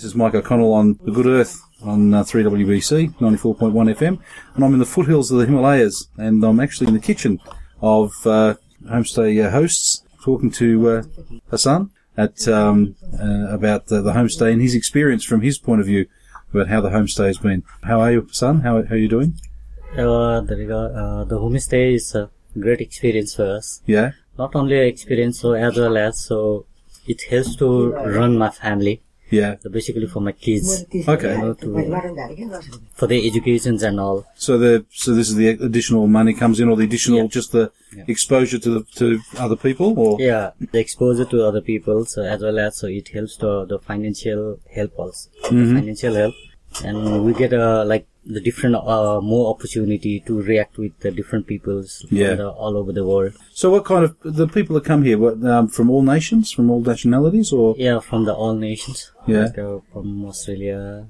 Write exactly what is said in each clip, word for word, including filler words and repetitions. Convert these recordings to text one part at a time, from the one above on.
This is Mike O'Connell on The Good Earth on uh, three W B C, ninety-four point one F M, and I'm in the foothills of the Himalayas, and I'm actually in the kitchen of uh, homestay uh, hosts, talking to uh, Hassan at um, uh, about the, the homestay and his experience from his point of view about how the homestay has been. How are you, Hassan? How, how are you doing? Uh, the, uh, the homestay is a great experience for us. Yeah? Not only an experience, so as well as, so it helps to run my family. Yeah. So basically for my kids. Okay. You know, to, for their educations and all. So the so this is the additional money comes in, or the additional Yeah. just the Yeah. exposure to the, to other people, or Yeah, the exposure to other people, so as well as, so it helps to the financial help also. Mhm. The financial help. And we get, uh, like, the different, uh, more opportunity to react with the different peoples from Yeah. the, all over the world. So what kind of the people that come here? What um, from all nations, from all nationalities, or Yeah, from the all nations. Yeah. Like, uh, from Australia,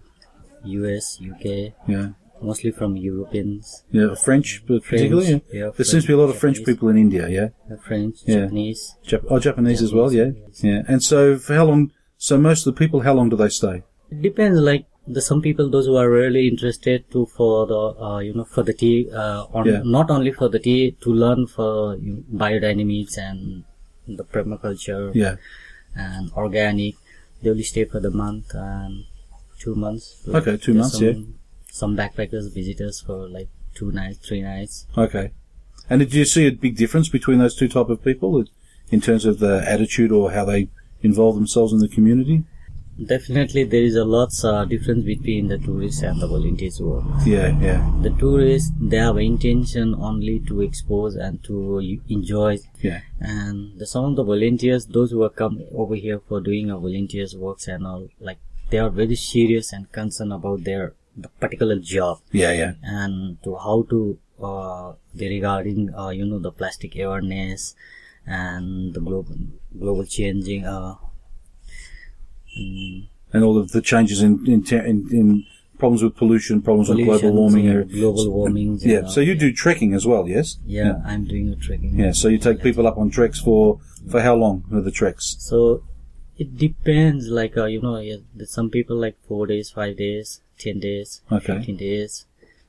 U S, U K, yeah, mostly from Europeans. yeah, French particularly. French, Yeah. yeah, There seems to be a lot of French Japanese. people in India. Yeah, uh, French, Yeah. Japanese. Jap- oh, Japanese as well. Yeah, Japanese, yeah. And so for how long? So most of the people, how long do they stay? It depends, like, the some people, those who are really interested to for the, uh, you know, for the tea, uh, on, Yeah. not only for the tea, to learn for you know, biodynamics and the permaculture Yeah. and organic. They only stay for the month and two months. So Okay, two there's months, some, yeah. Some backpackers, visitors for like two nights, three nights. Okay. And did you see a big difference between those two type of people in terms of the attitude or how they involve themselves in the community? Definitely, there is a lots uh, difference between the tourists and the volunteers work. Yeah, yeah, The tourists, they have intention only to expose and to u- enjoy. yeah, And the, some of the volunteers, those who are come over here for doing a volunteers works and all, like, they are very serious and concerned about their the particular job yeah, yeah. and to how to uh, they regarding uh, you know the plastic awareness and the global global changing. Uh, mm, And all of the changes in in, te- in, in problems with pollution, problems with global pollution, warming. so uh, global warming. Yeah. So you do trekking as well, yes? Yeah, I'm doing a trekking. Yeah. So you take people up on treks for for how long are the treks? So it depends, like, uh, you know, yeah, there's some people like four days, five days, ten days, Okay. fifteen days.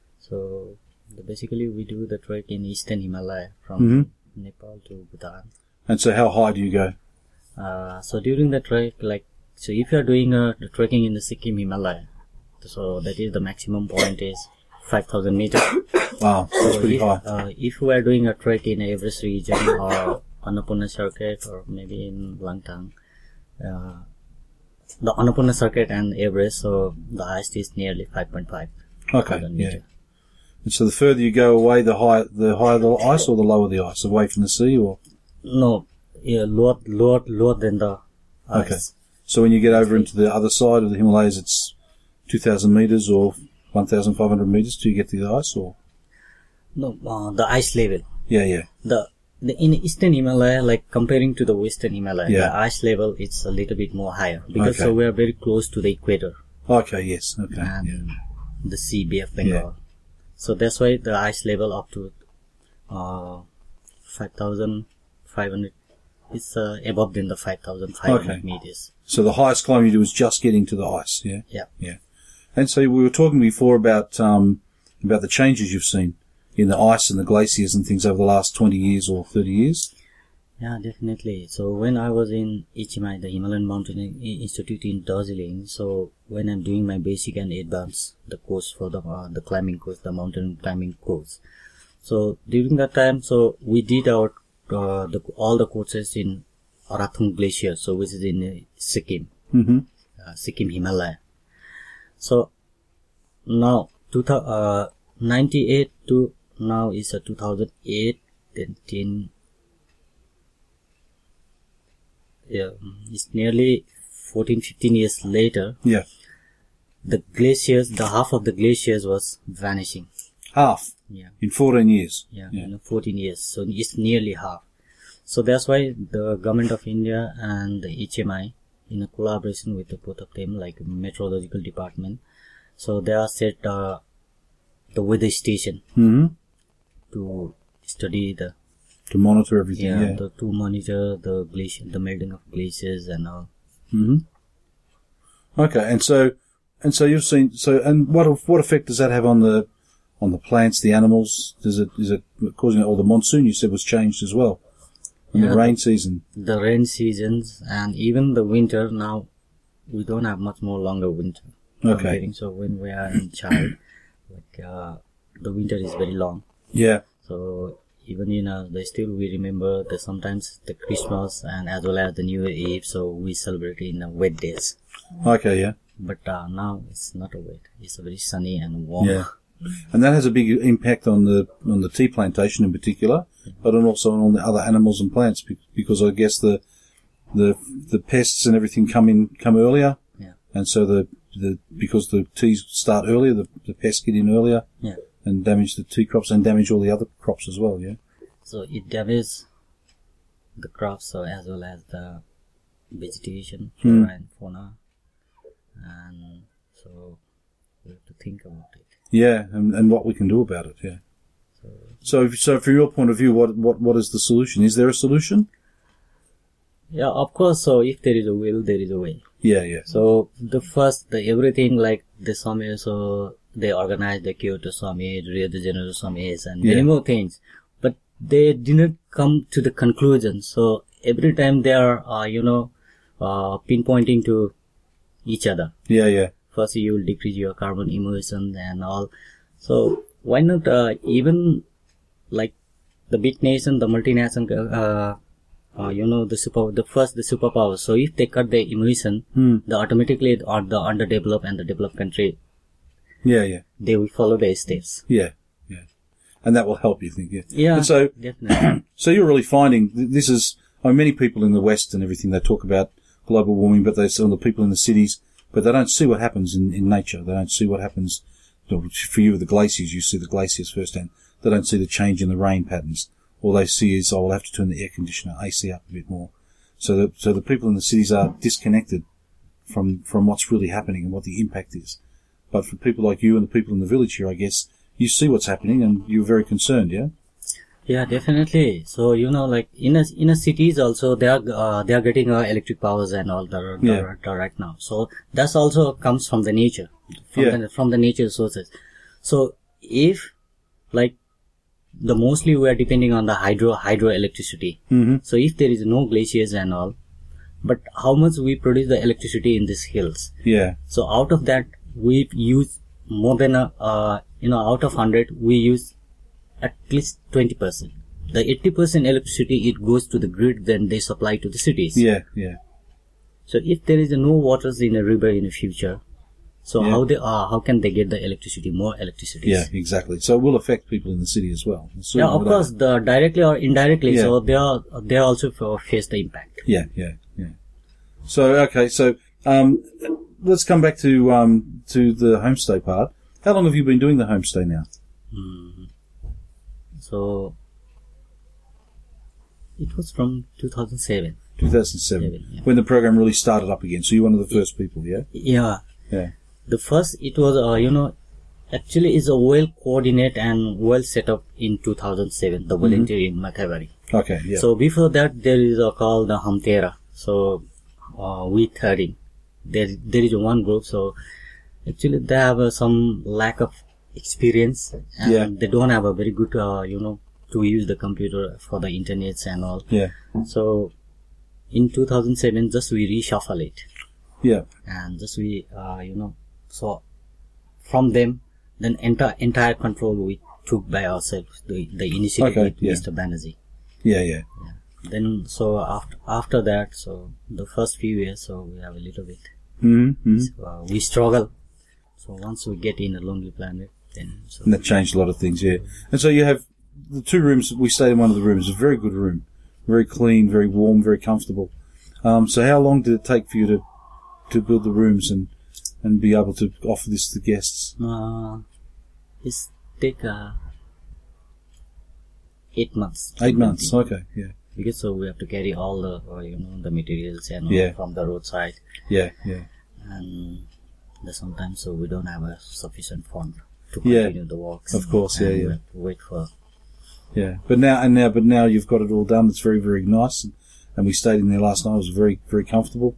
So the, basically we do the trek in Eastern Himalaya from Mhm. Nepal to Bhutan. And so how high do you go? Uh, so during the trek, like, so if you're doing uh, the trekking in the Sikkim Himalaya, so that is the maximum point is five thousand meters. Wow, that's So pretty if, high. Uh, if we are doing a trek in Everest region or Annapurna Circuit or maybe in Langtang, uh, the Annapurna Circuit and Everest, so the highest is nearly five point five. Okay, yeah. And so the further you go away, the higher the higher the ice, or the lower the ice, away from the sea, or No, yeah, lower, lower, lower than the ice. Okay. So when you get over into the other side of the Himalayas, it's two thousand meters or one thousand five hundred meters till you get to the ice, or No, uh, the ice level. yeah, yeah, The, the in Eastern Himalaya, like comparing to the Western Himalaya, Yeah. the ice level is a little bit more higher because Okay. so we are very close to the equator okay, yes, okay, and yeah, the Sea Bay of Bengal. So that's why the ice level up to uh, five thousand five hundred is uh, above than the five thousand five hundred Okay. meters. So the highest climb you do is just getting to the ice, yeah, Yeah. yeah. And so we were talking before about um about the changes you've seen in the ice and the glaciers and things over the last twenty years or thirty years. Yeah, definitely. So when I was in H M I, the Himalayan Mountain Institute in Darjeeling, so when I'm doing my basic and advanced, the course for the uh, the climbing course, the mountain climbing course. So during that time, so we did our uh, the all the courses in Arathung Glacier, so which is in uh, Sikkim, Mm-hmm. uh, Sikkim Himalaya. So now two thousand uh, ninety-eight to now is a uh, two thousand eight, then ten. Yeah, it's nearly fourteen, fifteen years later. Yeah, The glaciers, the half of the glaciers was vanishing. half Yeah, in fourteen years. yeah, Yeah. You know, fourteen years. So it's nearly half. So that's why the government of India and the H M I, in a collaboration with the both of them, like meteorological department, so they are set uh, the weather station Mm-hmm. to study the To monitor everything. yeah, Yeah. The, to monitor the glacier, the melting of glaciers and all. Mm-hmm. Okay, and so and so you've seen so and what what effect does that have on the on the plants, the animals? Does it is it causing or the monsoon you said was changed as well, and Yeah, the rain season? The rain seasons and even the winter now, we don't have much more longer winter. Okay. comparing. So when we are in child, like uh, the winter is very long. Yeah. So even you know, they still we remember the sometimes the Christmas and as well as the New Year Eve. So we celebrate in uh, wet days. Okay. Yeah. But uh, now it's not a wet. It's a very sunny and warm. Yeah. And that has a big impact on the on the tea plantation in particular, but and also on the other animals and plants be- because I guess the the the pests and everything come in come earlier, Yeah. and so the the because the teas start earlier, the, the pests get in earlier Yeah. and damage the tea crops and damage all the other crops as well. Yeah. So it damages the crops so as well as the vegetation, Hmm. flora and fauna, and so we have to think about it. Yeah, and, and what we can do about it. Yeah. So, so from your point of view, what what what is the solution? Is there a solution? Yeah, of course. So if there is a will, there is a way. Yeah. Yeah. So the first, the everything like the summit, so they organized the Kyoto summit, Rio de Janeiro summits, and Yeah. many more things. But they didn't come to the conclusion. So every time they are, uh, you know, uh, pinpointing to each other. Yeah. Yeah. First, you will decrease your carbon emissions and all. So why not uh, even like the big nation, the multinational, uh, uh, you know, the super, the first the superpowers. So if they cut their emission, Hmm. the automatically on the underdeveloped and the developed country, Yeah. Yeah. they will follow their steps. Yeah. Yeah. And that will help, you think? Yeah. Yeah, And so, definitely. so you're really finding th- this is. I mean, many people in the West and everything they talk about global warming, but they some of the people in the cities, but they don't see what happens in, in nature. They don't see what happens. For you, with the glaciers, you see the glaciers firsthand. They don't see the change in the rain patterns. All they see is, oh, I'll have to turn the air conditioner, A C up a bit more. So the, so the people in the cities are disconnected from, from what's really happening and what the impact is. But for people like you and the people in the village here, I guess, you see what's happening and you're very concerned, yeah? Yeah, definitely. So you know, like in a in a cities also they are uh, they are getting uh, electric powers and all the, the, Yeah. the right now. So that's also comes from the nature, from Yeah. the from the nature sources. So if like the mostly we are depending on the hydro hydroelectricity. Mm-hmm. So if there is no glaciers and all, but how much we produce the electricity in these hills? Yeah. So out of that we use more than a uh, you know out of hundred we use at least twenty percent. The eighty percent electricity, it goes to the grid, then they supply to the cities. Yeah, yeah. So if there is no waters in a river in the future, so Yeah. how they are, how can they get the electricity, more electricity? Yeah, exactly. So it will affect people in the city as well. It's Yeah, certainly of will course, the directly or indirectly, Yeah. so they are, they also f- face the impact. Yeah, yeah, yeah. So, okay, so, um, let's come back to, um, to the homestay part. How long have you been doing the homestay now? So it was from two thousand seven. two thousand seven. Seven, yeah. When the program really started up again. So you're one of the first people, yeah? Yeah. Yeah. The first, it was, uh, you know, actually is a well coordinated and well set up in two thousand seven, the volunteer in Makavari. Okay, yeah. So before that, there is a called the Hamtera. So, uh, we thirteen. There, there is one group. So actually they have uh, some lack of experience and Yeah. they don't have a very good, uh, you know, to use the computer for the internets and all. yeah. So in two thousand seven, just we reshuffle it. Yeah. And just we, uh, you know, so from them, then entire entire control we took by ourselves. The the initiative Okay, with yeah. Mister Banerjee. Yeah, yeah. Then so after after that, so the first few years, so we have a little bit. Mm-hmm. So, uh, we struggle. So once we get in a Lonely Planet, then so And that changed a lot of things, yeah. And so you have the two rooms, we stayed in one of the rooms, a very good room. Very clean, very warm, very comfortable. Um, so how long did it take for you to, to build the rooms and, and be able to offer this to guests? uh, it's take uh, eight months. Eight months, okay, yeah. Because so we have to carry all the uh, you know the materials and all Yeah. from the roadside. Yeah, yeah. And the sometimes so we don't have a sufficient fund to Yeah, continue the works. of course, yeah, And we yeah. have to wait for. Yeah, but now and now, but now you've got it all done. It's very, very nice, and, and we stayed in there last night. It was very, very comfortable.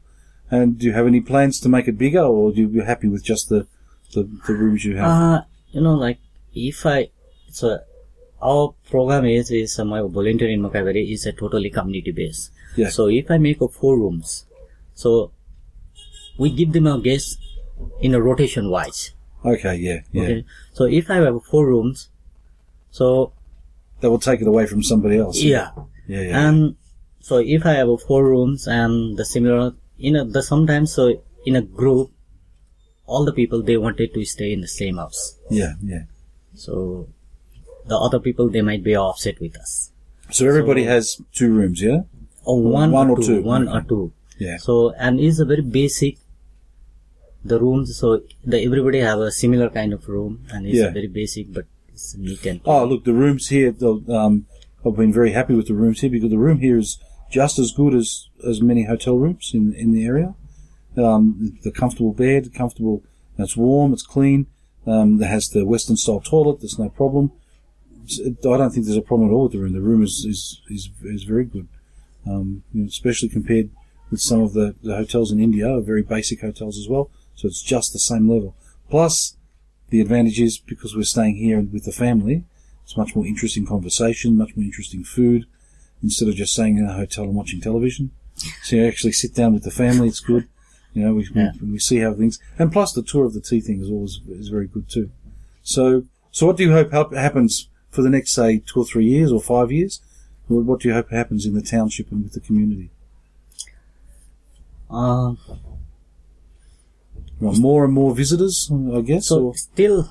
And do you have any plans to make it bigger, or do you be happy with just the, the, the rooms you have? Uh, you know, like, if I, so, our program is, is uh, my volunteer in Makaibari is a totally community based. Yeah. So if I make a four rooms, so we give them a guest in a rotation wise. Okay, yeah, yeah. Okay. So if I have four rooms, so That will take it away from somebody else. yeah, Yeah, yeah. and so if I have a four rooms and the similar, in a, the sometimes so in a group, all the people they wanted to stay in the same house. Yeah, yeah. So the other people they might be offset with us. So everybody So- has two rooms, yeah? Or one, One or or two, two, one okay. or two. Yeah. So and it's a very basic. The rooms, so the everybody have a similar kind of room, and it's Yeah. a very basic, but it's neat and. Oh, look, the rooms here, the, um, I've been very happy with the rooms here because the room here is just as good as, as many hotel rooms in, in the area. Um, the comfortable bed, comfortable, it's warm, it's clean, um, it has the Western style toilet, there's no problem. It's- I don't think there's a problem at all with the room. The room is, is, is, is very good. Um, you know, especially compared with some of the, the hotels in India, are very basic hotels as well. So it's just the same level. Plus, the advantage is because we're staying here with the family, it's much more interesting conversation, much more interesting food, instead of just staying in a hotel and watching television. So you actually sit down with the family, it's good. You know, we, Yeah. we, we see how things, and plus the tour of the tea thing is always, is very good too. So, so what do you hope hap- happens for the next, say, two or three years or five years? What what do you hope happens in the township and with the community? Uh, You want more and more visitors, I guess? so or? still,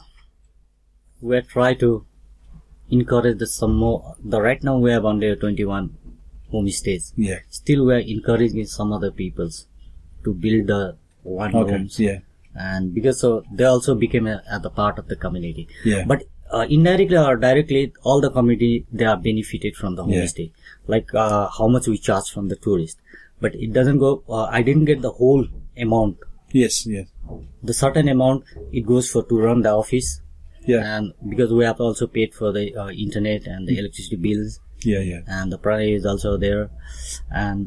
we try to encourage the some more. The right now we have only twenty-one homestays. Yeah. Still, we are encouraging some other peoples to build the one Okay. homes, Yeah. and because so they also became a, a the part of the community. Yeah. But uh, indirectly or directly, all the community they are benefited from the Yeah. homestay. Like uh, how much we charge from the tourist, but it doesn't go. Uh, I didn't get the whole amount. Yes. Yeah. The certain amount it goes for to run the office, Yeah. and because we have also paid for the uh, internet and the electricity bills, Yeah. Yeah. and the price is also there, and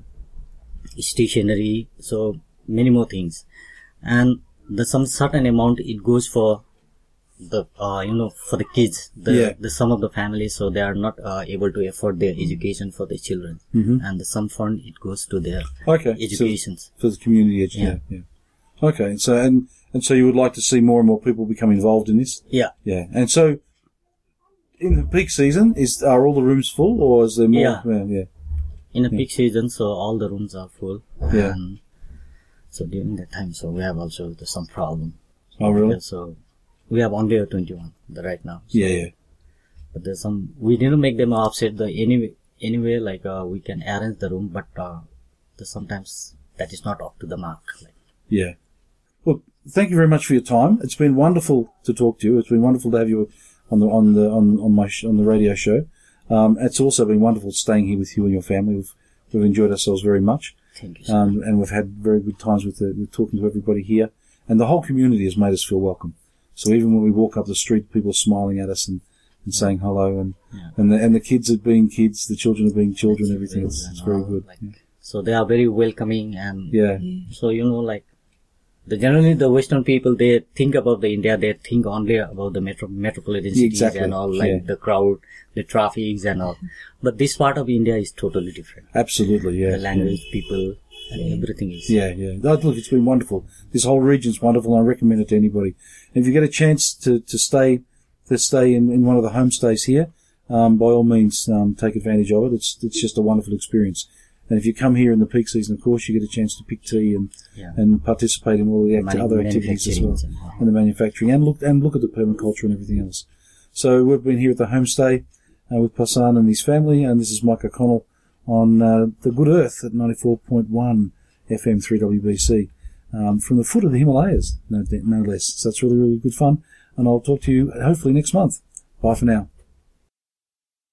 stationery, so many more things, and the some certain amount it goes for the uh, you know for the kids, the Yeah. the some of the families, so they are not uh, able to afford their education for their children, Mhm. and the some fund it goes to their Okay. So, educations. for the community edge. Yeah. Yeah. Yeah. Okay. So and and so you would like to see more and more people become involved in this. Yeah, Yeah. And so in the peak season, is are all the rooms full, or is there more? Yeah. Yeah. Yeah. in a peak season, so all the rooms are full. Yeah. And so during that time, so we have also the, some problem. Oh, really? Yeah, so we have only a twenty-one the right now. So, Yeah. Yeah. But there's some, we didn't make them offset the anyway, anyway, like, uh, we can arrange the room, but, uh, the, sometimes that is not up to the mark. Like, Yeah. Well, thank you very much for your time. It's been wonderful to talk to you. It's been wonderful to have you on the on the on, on my sh- on the radio show. Um, it's also been wonderful staying here with you and your family. We've we've enjoyed ourselves very much, thank you so much. um, and we've had very good times with the, with talking to everybody here. And the whole community has made us feel welcome. So even when we walk up the street, people are smiling at us and, and saying hello, and Yeah. and the and the kids are being kids, the children are being children. Everything it's, And it's very all, good. like, Yeah. So they are very welcoming, and Yeah. so, you know, like, the generally the Western people, they think about the India, they think only about the metro, metropolitan cities Exactly, and all, like yeah. the crowd, the traffics and all. But this part of India is totally different. Absolutely. Yeah. The language, people, and everything is. Yeah, yeah. No, look, it's been wonderful. This whole region's wonderful, and I recommend it to anybody. And if you get a chance to, to stay to stay in, in one of the homestays here, um, by all means, um, take advantage of it. It's it's just a wonderful experience. And if you come here in the peak season, of course, you get a chance to pick tea and Yeah. and participate in all the acti- Manu- other activities as well, manufacturing and all. and the manufacturing, and look and look at the permaculture and everything else. So we've been here at the homestay uh, with Pasan and his family, and this is Mike O'Connell on uh, the Good Earth at ninety-four point one F M three W B C um, from the foot of the Himalayas, no, no less. So that's really, really good fun, and I'll talk to you hopefully next month. Bye for now.